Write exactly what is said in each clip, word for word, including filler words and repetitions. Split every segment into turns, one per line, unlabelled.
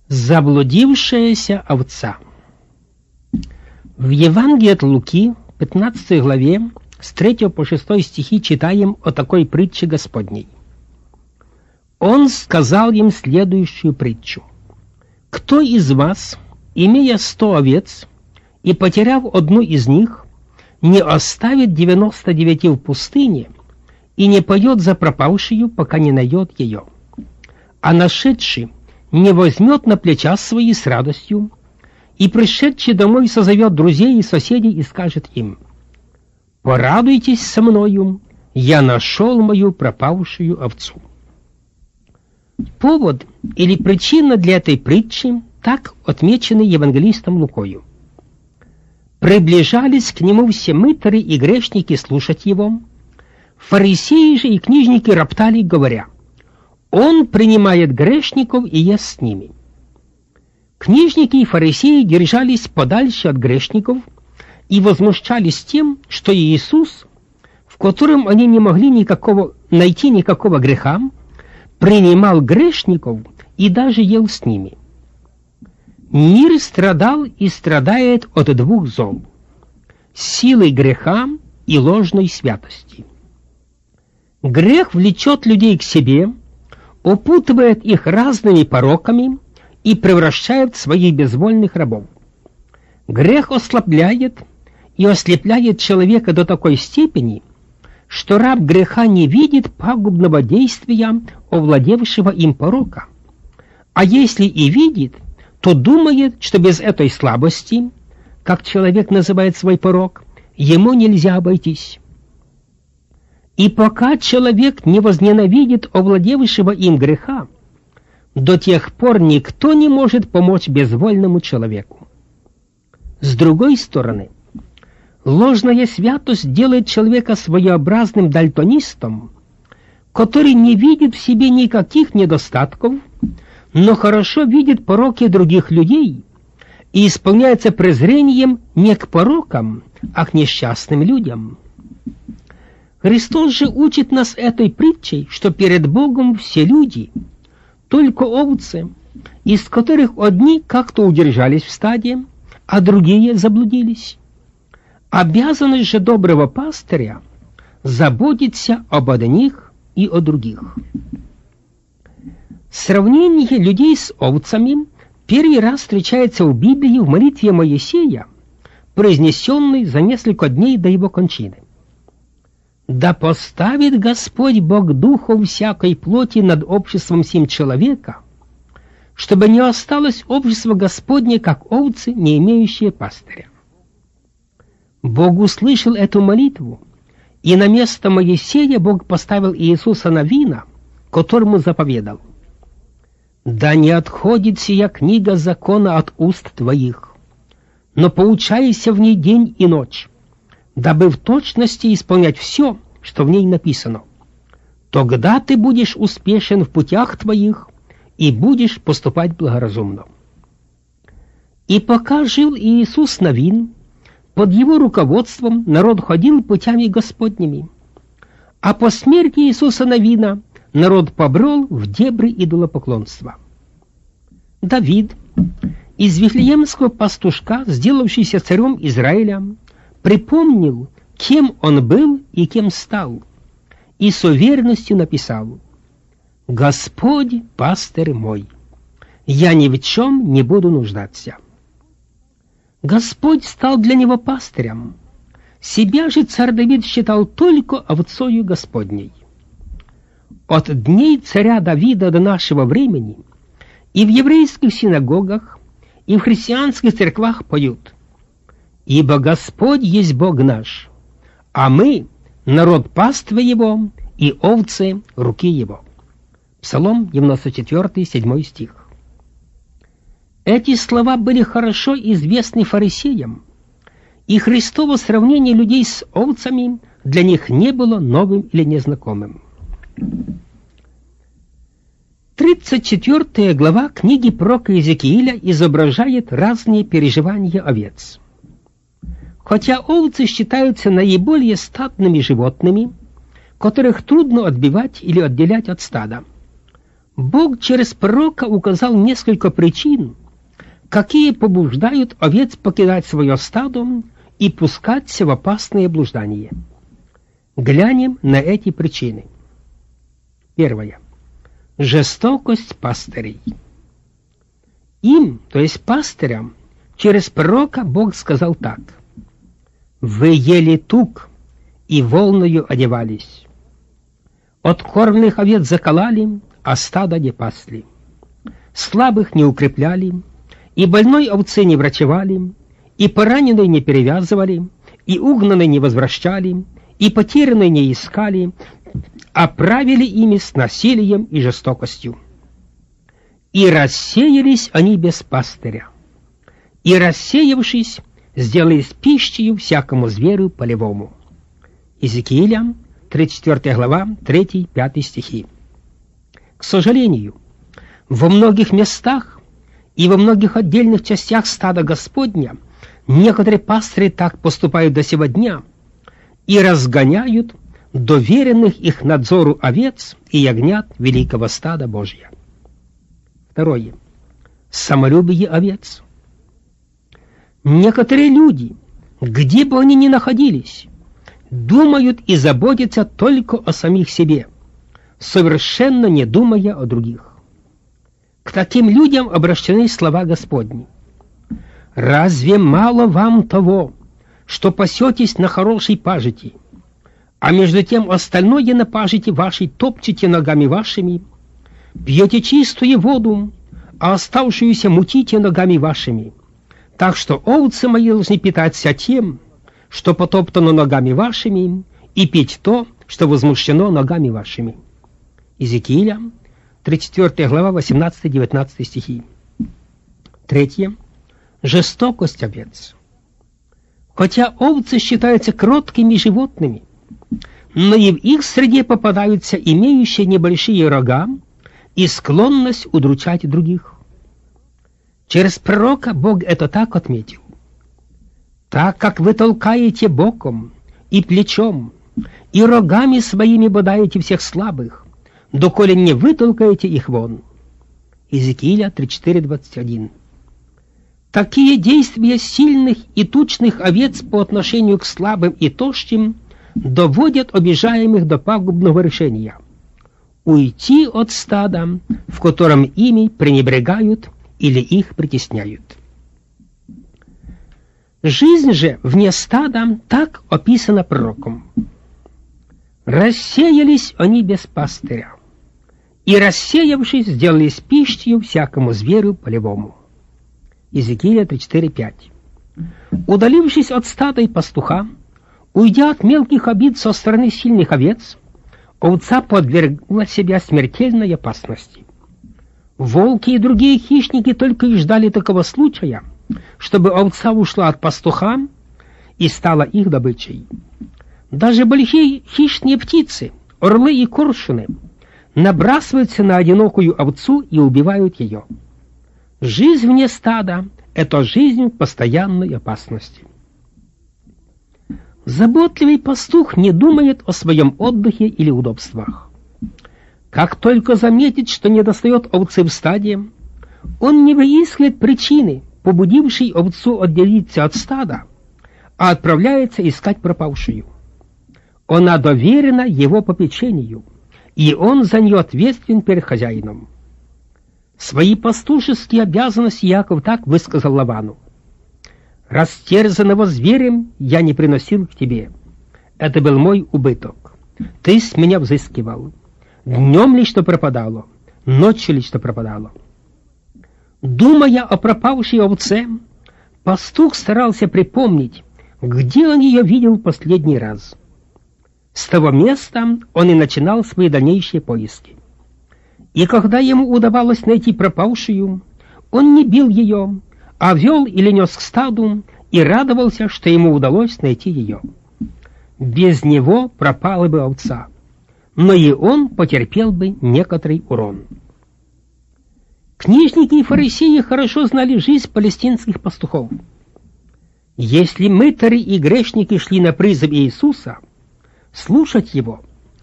Заблудившаяся овца. В Евангелии от Луки, пятнадцатой главе, с третьего по шестой стихи читаем о такой притче Господней. Он сказал им следующую притчу. «Кто из вас, имея сто овец, и потеряв одну из них, не оставит девяносто девяти в пустыне и не поет за пропавшую, пока не найдет ее? А нашедший не возьмет на плеча свои с радостью, и пришедший домой созовет друзей и соседей и скажет им: порадуйтесь со мною, я нашел мою пропавшую овцу». Повод или причина для этой притчи так отмечены евангелистом Лукою. Приближались к нему все мытари и грешники слушать его. Фарисеи же и книжники роптали, говоря: он принимает грешников и ест с ними. Книжники и фарисеи держались подальше от грешников и возмущались тем, что Иисус, в котором они не могли никакого, найти никакого греха, принимал грешников и даже ел с ними. Мир страдал и страдает от двух зол – силы греха и ложной святости. Грех влечет людей к себе, опутывает их разными пороками и превращает в своих безвольных рабов. Грех ослабляет и ослепляет человека до такой степени, что раб греха не видит пагубного действия овладевшего им порока. А если и видит, то думает, что без этой слабости, как человек называет свой порок, ему нельзя обойтись. И пока человек не возненавидит овладевшего им греха, до тех пор никто не может помочь безвольному человеку. С другой стороны, ложная святость делает человека своеобразным дальтонистом, который не видит в себе никаких недостатков, но хорошо видит пороки других людей и исполняется презрением не к порокам, а к несчастным людям. Христос же учит нас этой притчей, что перед Богом все люди, только овцы, из которых одни как-то удержались в стаде, а другие заблудились. Обязанность же доброго пастыря заботиться об одних и о других. Сравнение людей с овцами первый раз встречается в Библии в молитве Моисея, произнесенной за несколько дней до его кончины. «Да поставит Господь Бог духов всякой плоти над обществом сим человека, чтобы не осталось общество Господне, как овцы, не имеющие пастыря». Бог услышал эту молитву, и на место Моисея Бог поставил Иисуса Навина, которому заповедал: «Да не отходит сия книга закона от уст твоих, но поучайся в ней день и ночь, дабы в точности исполнять все, что в ней написано. Тогда ты будешь успешен в путях твоих и будешь поступать благоразумно». И пока жил Иисус Навин, под его руководством народ ходил путями Господними, а по смерти Иисуса Навина народ побрел в дебри идолопоклонства. Давид, из вифлеемского пастушка, сделавшийся царем Израиля, припомнил, кем он был и кем стал, и с уверенностью написал: «Господь пастырь мой, я ни в чем не буду нуждаться». Господь стал для него пастырем. Себя же царь Давид считал только овцою Господней. От дней царя Давида до нашего времени и в еврейских синагогах, и в христианских церквах поют: «Ибо Господь есть Бог наш, а мы — народ паствы Его и овцы руки Его». Псалом девяносто четыре, седьмой стих. Эти слова были хорошо известны фарисеям, и Христово сравнение людей с овцами для них не было новым или незнакомым. тридцать четвёртая глава книги пророка Иезекииля изображает разные переживания овец. Хотя овцы считаются наиболее стадными животными, которых трудно отбивать или отделять от стада, Бог через пророка указал несколько причин, какие побуждают овец покидать свое стадо и пускаться в опасные блуждания. Глянем на эти причины. Первое. Жестокость пастырей. Им, то есть пастырям, через пророка Бог сказал так: «Вы ели тук и волною одевались. Откормленных овец закололи, а стадо не пасли. Слабых не укрепляли, и больной овцы не врачевали, и пораненной не перевязывали, и угнанной не возвращали, и потерянной не искали, а правили ими с насилием и жестокостью. И рассеялись они без пастыря, и, рассеявшись, сделались пищей всякому зверю полевому». Иезекииля, тридцать четвёртая глава, третий-пятый стихи. К сожалению, во многих местах и во многих отдельных частях стада Господня некоторые пастыри так поступают до сего дня и разгоняют доверенных их надзору овец и ягнят великого стада Божия. Второе. Самолюбие овец. Некоторые люди, где бы они ни находились, думают и заботятся только о самих себе, совершенно не думая о других. К таким людям обращены слова Господни: «Разве мало вам того, что пасетесь на хорошей пажити, а между тем остальное на пажити вашей топчете ногами вашими, пьете чистую воду, а оставшуюся мутите ногами вашими, так что овцы мои должны питаться тем, что потоптано ногами вашими, и пить то, что возмущено ногами вашими». Иезекииля, тридцать четвёртая глава, восемнадцатый-девятнадцатый стихи. Третье. Жестокость овец. Хотя овцы считаются кроткими животными, но и в их среде попадаются имеющие небольшие рога и склонность удручать других. Через пророка Бог это так отметил: «Так как вы толкаете боком и плечом, и рогами своими бодаете всех слабых, доколе не вытолкаете их вон». Иезекииля тридцать четыре двадцать один. Такие действия сильных и тучных овец по отношению к слабым и тощим доводят обижаемых до пагубного решения — уйти от стада, в котором ими пренебрегают или их притесняют. Жизнь же вне стада так описана пророком: «Рассеялись они без пастыря, и, рассеявшись, сделались пищей всякому зверю полевому». Иезекииля тридцать четыре пять. Удалившись от стада и пастуха, уйдя от мелких обид со стороны сильных овец, овца подвергла себя смертельной опасности. Волки и другие хищники только и ждали такого случая, чтобы овца ушла от пастуха и стала их добычей. Даже большие хищные птицы, орлы и коршуны, набрасываются на одинокую овцу и убивают ее. Жизнь вне стада — это жизнь в постоянной опасности. Заботливый пастух не думает о своем отдыхе или удобствах. Как только заметит, что недостает овцы в стаде, он не выискивает причины, побудившей овцу отделиться от стада, а отправляется искать пропавшую. Она доверена его попечению, и он за нее ответственен перед хозяином. Свои пастушеские обязанности Яков так высказал Лавану: «Растерзанного зверем я не приносил к тебе. Это был мой убыток. Ты с меня взыскивал. Днем ли что пропадало, ночью ли что пропадало». Думая о пропавшей овце, пастух старался припомнить, где он ее видел в последний раз. С того места он и начинал свои дальнейшие поиски. И когда ему удавалось найти пропавшую, он не бил ее, а вел или нес к стаду и радовался, что ему удалось найти ее. Без него пропала бы овца, но и он потерпел бы некоторый урон. Книжники и фарисеи хорошо знали жизнь палестинских пастухов. Если мытари и грешники шли на призыв Иисуса слушать его,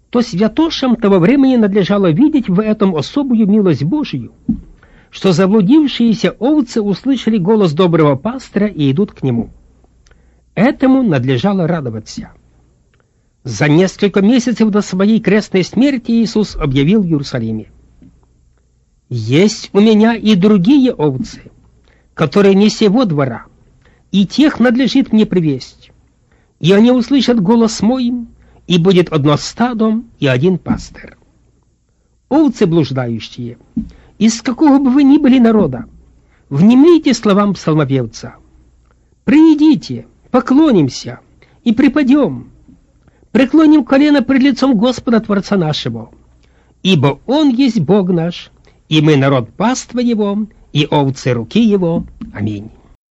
то святошам того времени надлежало видеть в этом особую милость Божию, что заблудившиеся овцы услышали голос доброго пастыря и идут к нему. Этому надлежало радоваться. За несколько месяцев до своей крестной смерти Иисус объявил в Иерусалиме: «Есть у меня и другие овцы, которые не сего двора, и тех надлежит мне привесть. И они услышат голос мой, и будет одно стадо и один пастырь. Овцы блуждающие, из какого бы вы ни были народа, внимайте словам псалмопевца: придите, поклонимся и припадем, преклоним колено пред лицом Господа Творца нашего, ибо Он есть Бог наш, и мы народ паства Его, и овцы руки Его. Аминь».